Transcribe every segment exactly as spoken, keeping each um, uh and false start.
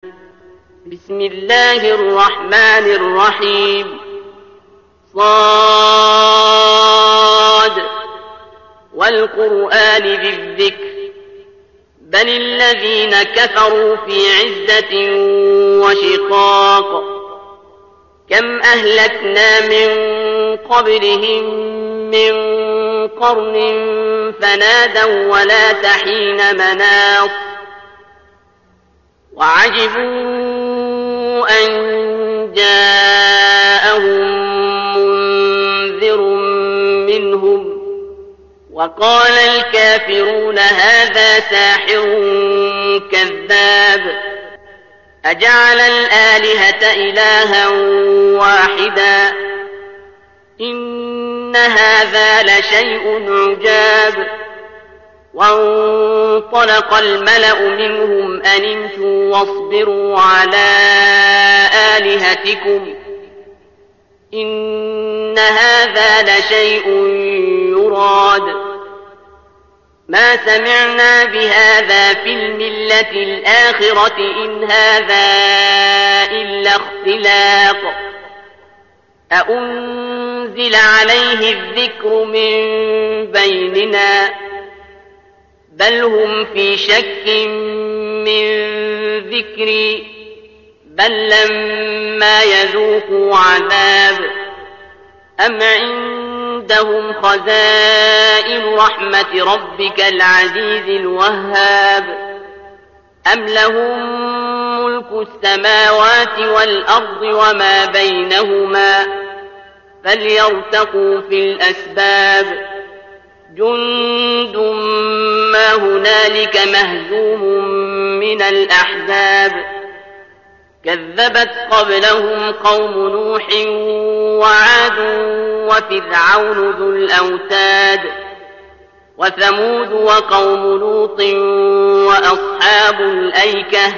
بسم الله الرحمن الرحيم صاد والقرآن ذي الذكر بل الذين كفروا في عزة وشقاق كم أهلكنا من قبلهم من قرن فنادوا ولا تحين مناص وعجبوا أن جاءهم منذر منهم وقال الكافرون هذا ساحر كذاب أجعل الآلهة إلها واحدا إن هذا لشيء عجاب وانطلق الملأ منهم أن امشوا واصبروا على آلهتكم إن هذا لشيء يراد ما سمعنا بهذا في الملة الآخرة إن هذا إلا اختلاق أأنزل عليه الذكر من بيننا بل هم في شك من ذكري بل لما يذوقوا عذاب أم عندهم خزائن رحمة ربك العزيز الوهاب أم لهم ملك السماوات والأرض وما بينهما فليرتقوا في الأسباب جند ما هنالك مهزوم من الأحزاب كذبت قبلهم قوم نوح وعاد وفرعون ذو الأوتاد وثمود وقوم لوط وأصحاب الأيكة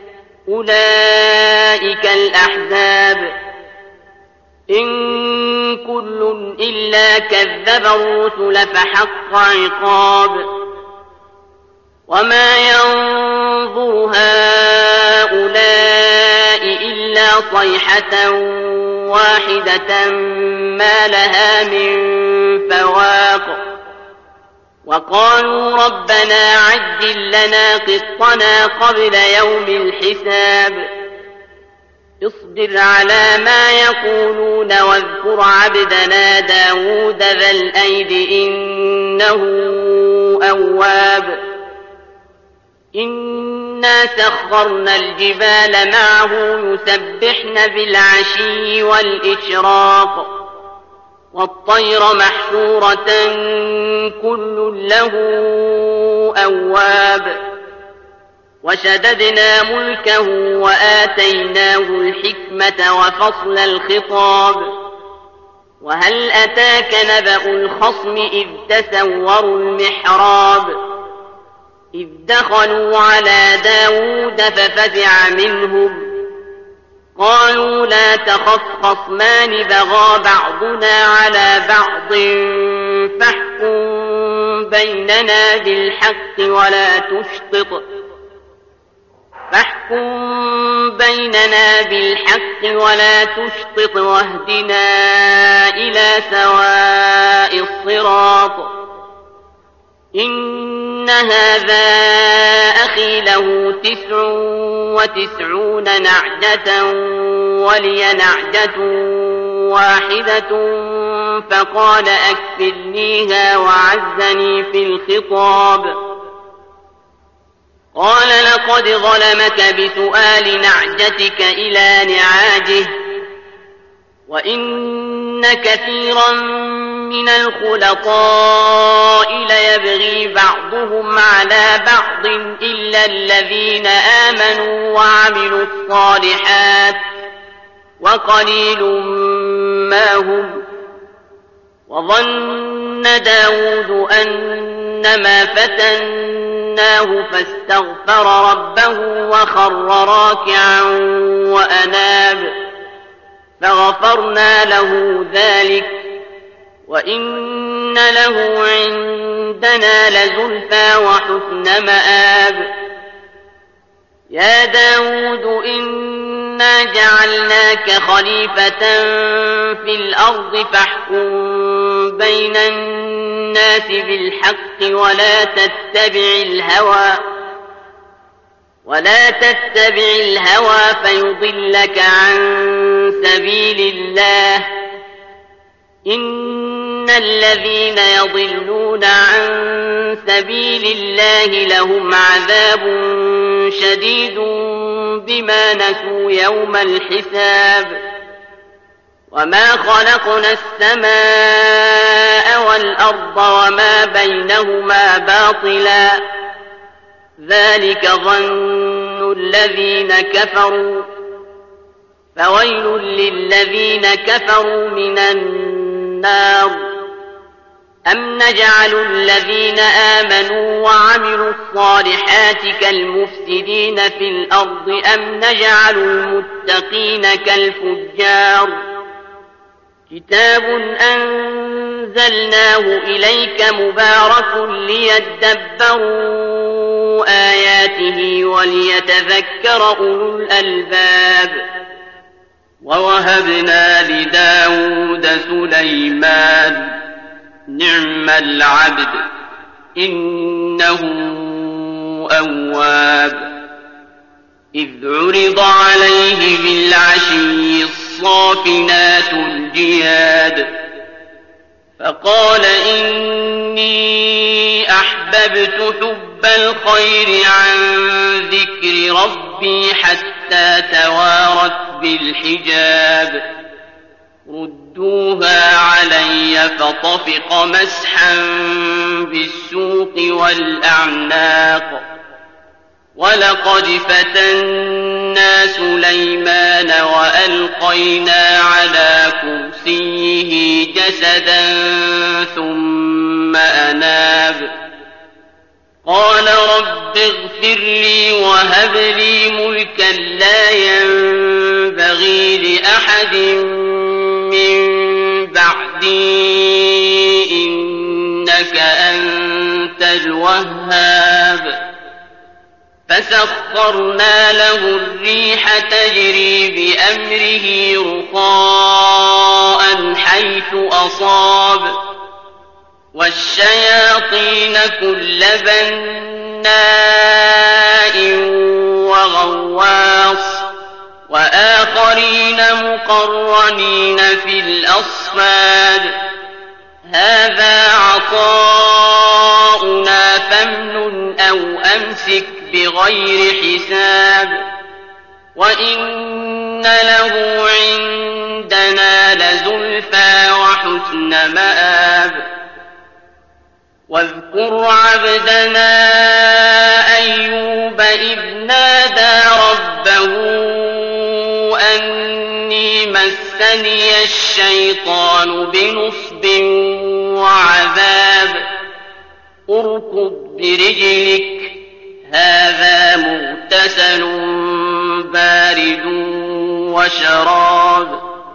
أولئك الأحزاب إن كل إلا كذب الرسل فحق عقاب وما ينظر هؤلاء إلا صيحة واحدة ما لها من فواق وقالوا ربنا عجل لنا قسطنا قبل يوم الحساب اصبر على ما يقولون واذكر عبدنا داود ذا الأيد إنه أواب إنا سخرنا الجبال معه يسبحن بالعشي والإشراق والطير محشورة كل له أواب وشددنا ملكه وآتيناه الحكمة وفصل الخطاب وهل أتاك نبأ الخصم إذ تسوروا المحراب إذ دخلوا على داود ففزع منهم قالوا لا تخف خصمان بغى بعضنا على بعض فاحكم بيننا بالحق ولا تشطط فاحكم بيننا بالحق ولا تشطط واهدنا إلى سواء الصراط إن هذا أخي له تسع وتسعون نعجة ولي نعجة واحدة فقال أكفلنيها وعزني في الخطاب قال لقد ظلمك بسؤال نعجتك إلى نعاجه وإن كثيرا من الخلطاء ليبغي بعضهم على بعض إلا الذين آمنوا وعملوا الصالحات وقليل ما هم وظن داود أنما فتناه فاستغفر ربه وخر راكعا وأناب فغفرنا له ذلك وإن له عندنا لزلفى وحسن مآب يا داود إنا جعلناك خليفة في الأرض فاحكم بين الناس بالحق ولا تتبع الهوى ولا تتبع الهوى فيضلك عن سبيل الله إن الذين يضلون عن سبيل الله لهم عذاب شديد بما نسوا يوم الحساب وما خلقنا السماء والأرض وما بينهما باطلا ذلك ظن الذين كفروا فويل للذين كفروا من النار أم نجعل الذين آمنوا وعملوا الصالحات كالمفسدين في الأرض أم نجعل المتقين كالفجار كتاب أنزلناه إليك مبارك ليدبروا آياته وليتذكر أولو الألباب ووهبنا لداود سليمان نعم العبد إنه أواب إذ عرض عليه بالعشي الصافنات الجياد فقال إني أحببت حب الخير عن ذكر ربي حتى توارت بالحجاب ردوها علي فطفق مسحا بالسوق والأعناق ولقد فتنا سليمان وألقينا على كرسيه جسدا ثم أناب قال رب اغفر لي وهب لي ملكا لا ينبغي لأحد من بعدي إنك أنت الوهاب فسخرنا له الريح تجري بأمره رخاء حيث أصاب والشياطين كل بناء وغواص وآخرين مقرنين في الأصفاد هذا عطاؤنا فامنن أو أمسك بغير حساب وإن له عندنا لزلفى وحسن مآب واذكر عبدنا أيوب إذ نادى ربه أني مسني الشيطان بنصب وعذاب اركض برجلك هذا مغتسل بارد وشراب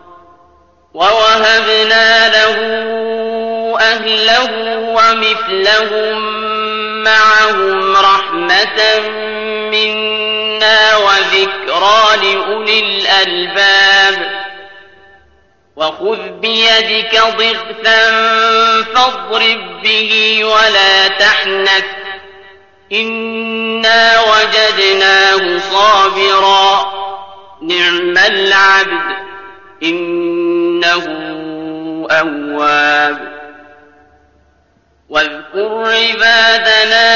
ووهبنا له أهله ومثلهم معهم رحمة منا وذكرى لأولي الألباب وخذ بيدك ضغثا فاضرب به ولا تحنث إنا وجدناه صابرا نعم العبد إنه أواب واذكر عبادنا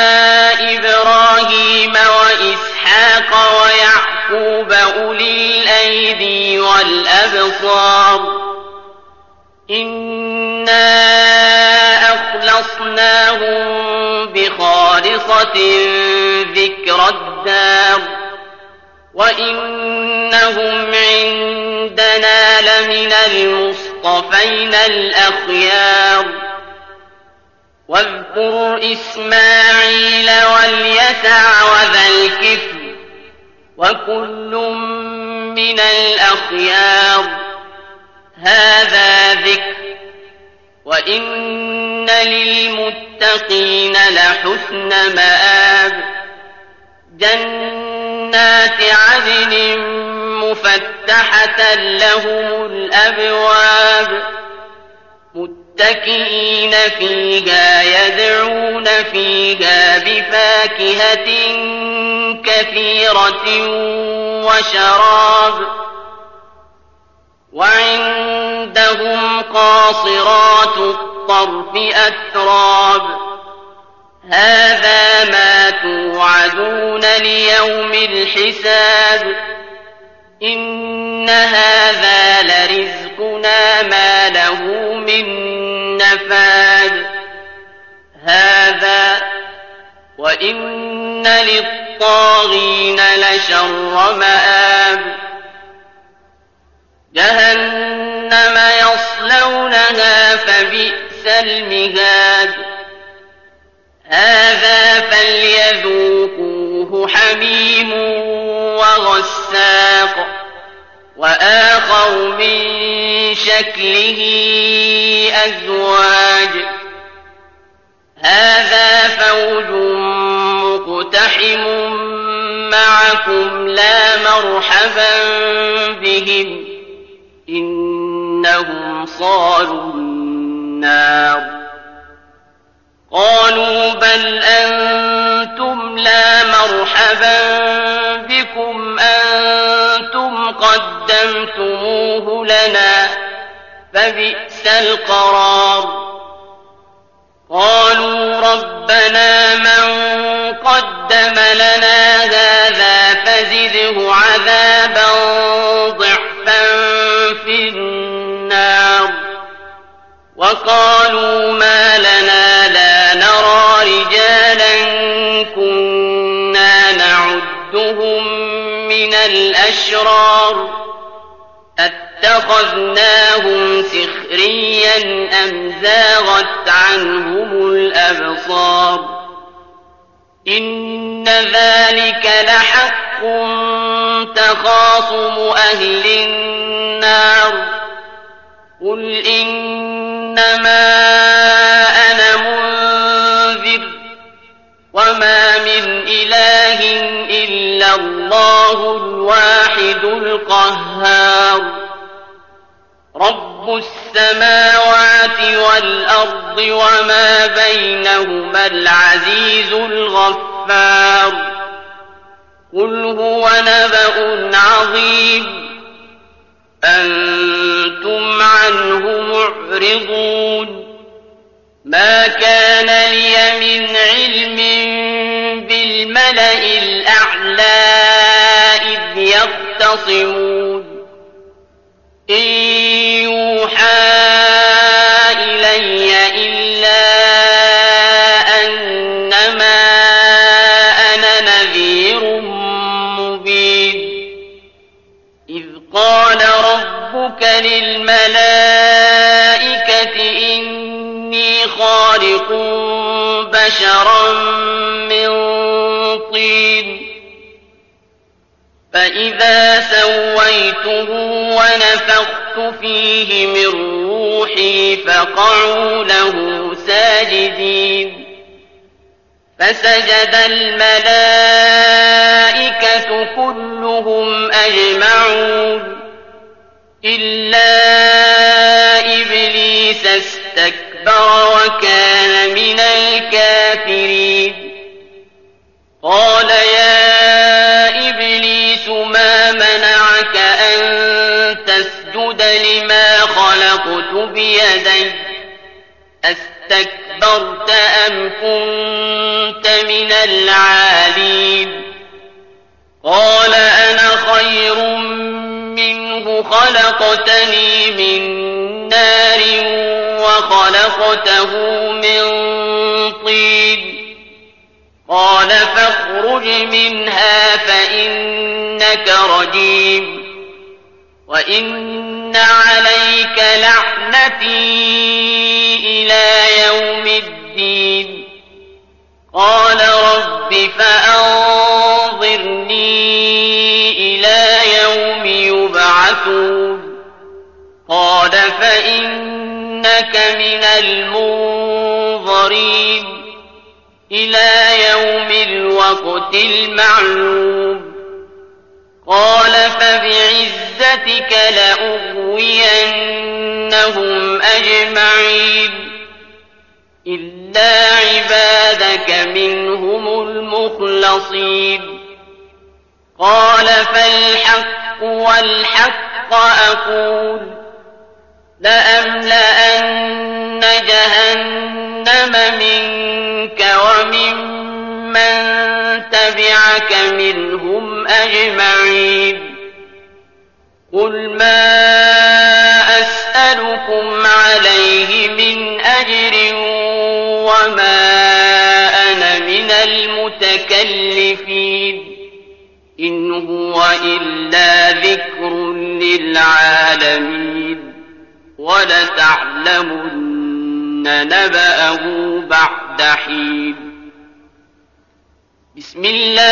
إبراهيم وإسحاق ويعقوب أولي الأيدي والأبصار إنا أخلصناهم بخالصة ذكر الدار وإنهم عندنا لمن المصطفين الأخيار واذكر إسماعيل واليسع وذا الكفل وكل من الأخيار هذا ذكر وإن للمتقين لحسن مآب جنات جنات عدن مفتحة لهم الأبواب متكئين فيها يدعون فيها بفاكهة كثيرة وشراب وعندهم قاصرات الطرف أتراب هذا ما توعدون ليوم الحساب إن هذا لرزقنا ما له من نفاد هذا وإن للطاغين لشر مآب جهنم يصلونها فبئس المهاد هذا فليذوقوه حميم وغساق وآخر من شكله أزواج هذا فوج مقتحم معكم لا مرحبا بهم إنهم صالوا النار قالوا بل أنتم لا مرحبا بكم أنتم قدمتموه لنا فبئس القرار قالوا ربنا من قدم لنا هذا فزده عذابا ضعفا في النار وقالوا ما لنا لا نرى رجالا كنا نعدهم من الأشرار اتخذناهم سخريا أم زاغت عنهم الأبصار إن ذلك لحق تخاصم أهل النار قل إنما أنا منذر وما من إله إلا الله الواحد القهار رب السماوات والأرض وما بينهما العزيز الغفار قل هو نبأ عظيم أنتم عنه معرضون ما كان لي من علم بالملأ الأعلى إذ يختصمون إن يوحى إلي إلا أنما أنا نذير مبين إذ قال ربك للملائكة إني خالق بشرا من طين فإذا سويته ونفخت فيه من روحي فقعوا له ساجدين فسجد الملائكة كلهم أجمعون إلا إبليس استكبر وكان من الكافرين قال يا إبليس ما منعك أن تسجد لما خلقت بيدي أستكبرت أم كنت من العالين قال أنا خير منه خلقتني من نار وخلقته من طين قال فاخرج منها فإنك رجيم وإن عليك لعنتي إلى يوم الدين قال رب فأنظرني إلى يوم يبعثون قال فإنك من المنظرين إلى يوم الوقت المعلوم قال فبعزتك لأغوينهم أجمعين إلا عبادك منهم المخلصين قال فالحق والحق أقول لأملأن جهنم منك وممن تبعك منهم أجمعين قل ما أسألكم عليه من أجر وما أنا من المتكلفين إن هو إلا ذكر للعالمين ولتعلمن نبأه بعد حين بسم الله